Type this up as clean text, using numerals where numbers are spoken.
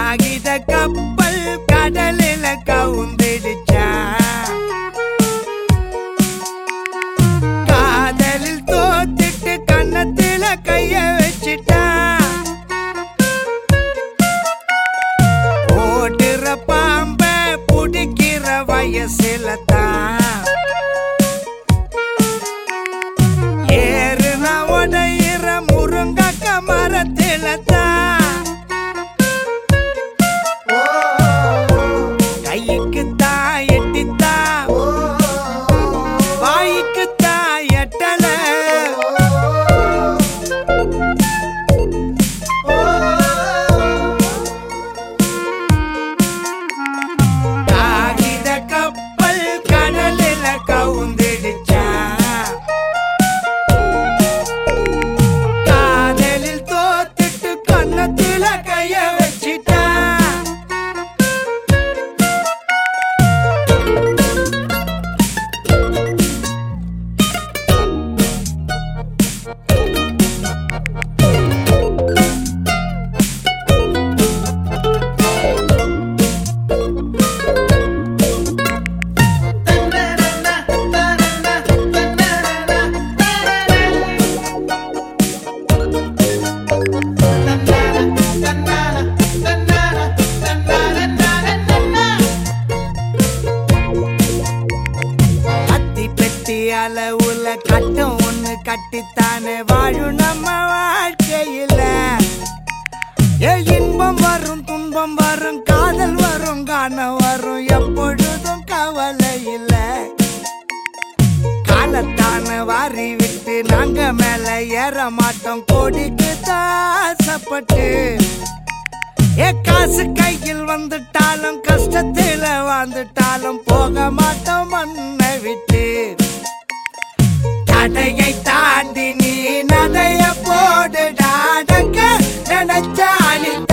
காகித கப்பல் கடலில கவுந்திடுச்சா காதலில் தோத்திட்டு கன்னத்தில கைய வச்சிட்டா ஓடுற பாம்ப புடிக்கிற வயசுல தான் ஏறுன உடையிற முருங்கக்க மரத்தில தான் கைக்கு தான் எட்டித்தா வாய்க்கு தான் எட்டல காகித கப்பல் கடலில கவுந்திடுச்சா காதலில் தோத்துட்டு கன்னத்தில கைய வச்சிட்டா அளவுல கட்டம் ஒண்ணு கட்டித்தானே வாழும் நம்ம வாழ்க்கையில இன்பம் வரும் துன்பம் வரும் காதல் வரும் காணம் வரும் எப்பொழுதும் கவலை இல்ல காலத்தான வாரி விட்டு நாங்க மேல ஏற மாட்டோம் கோடிக்கு தாசப்பட்டு காசு கையில் வந்துட்டாலும் கஷ்டத்தில வாழ்ந்துட்டாலும் போக மாட்டோம் மண்ணை விட்டு தடையை தாண்டி நீ நடைய போடுடாடங்க நினைச்சாலி